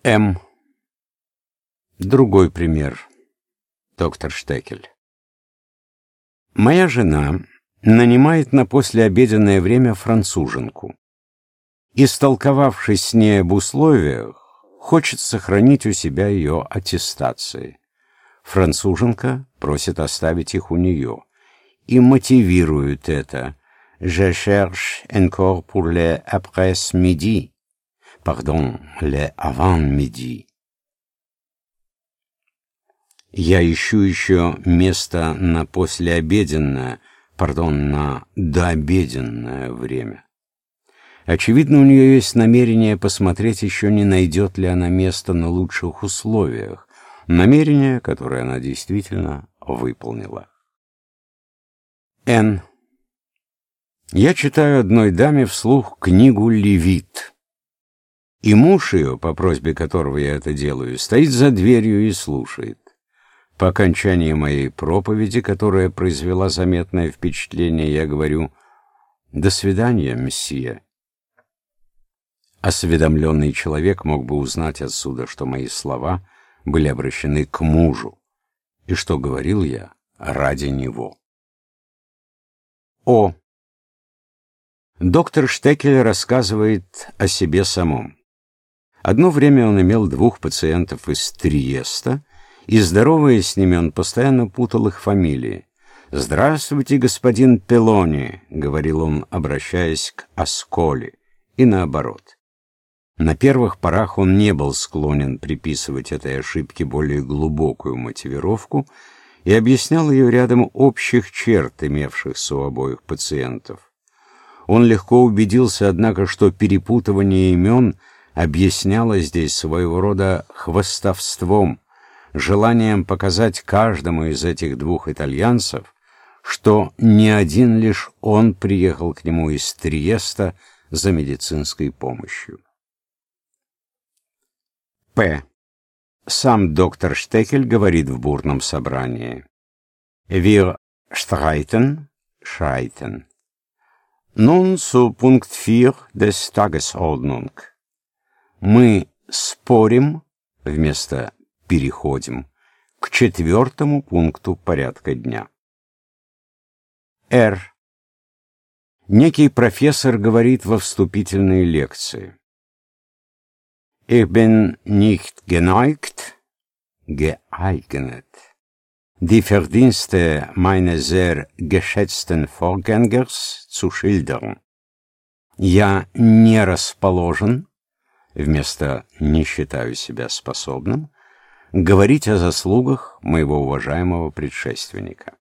М. Другой пример. Доктор Штекель. Моя жена нанимает на послеобеденное время француженку. Истолковавшись с ней об условиях, хочет сохранить у себя ее аттестации. Француженка просит оставить их у нее и мотивирует это «Je cherche encore pour les après-midi». Пардон, les avant-midi. Я ищу еще место на послеобеденное, на дообеденное время. Очевидно, у нее есть намерение посмотреть, еще не найдет ли она место на лучших условиях. Намерение, которое она действительно выполнила. Н. Я читаю одной даме вслух книгу «Левит». И муж ее, по просьбе которого я это делаю, стоит за дверью и слушает. По окончании моей проповеди, которая произвела заметное впечатление, я говорю: «До свидания, месье». Осведомленный человек мог бы узнать отсюда, что мои слова были обращены к мужу, и что говорил я ради него. О. Доктор Штекель рассказывает о себе самом. Одно время он имел 2 пациентов из Триеста, и, здороваясь с ними, он постоянно путал их фамилии. «Здравствуйте, господин Пелони», — говорил он, обращаясь к Асколи, и наоборот. На первых порах он не был склонен приписывать этой ошибке более глубокую мотивировку и объяснял ее рядом общих черт, имевшихся у обоих пациентов. Он легко убедился, однако, что перепутывание имен объяснялось здесь своего рода хвастовством, желанием показать каждому из этих 2 итальянцев, что не один лишь он приехал к нему из Триеста за медицинской помощью. П. Сам доктор Штекель говорит в бурном собрании: «Wir streiten, scheiten. Nun zu Punkt 4 des Tagesordnung». Мы спорим вместо переходим к 4-му пункту порядка дня. Р. Некий профессор говорит во вступительной лекции: «Ich bin nicht geneigt, geeignet, die Verdienste meines sehr geschätzten Vorgängers zu schildern». Я не расположен, вместо «не считаю себя способным», говорить о заслугах моего уважаемого предшественника.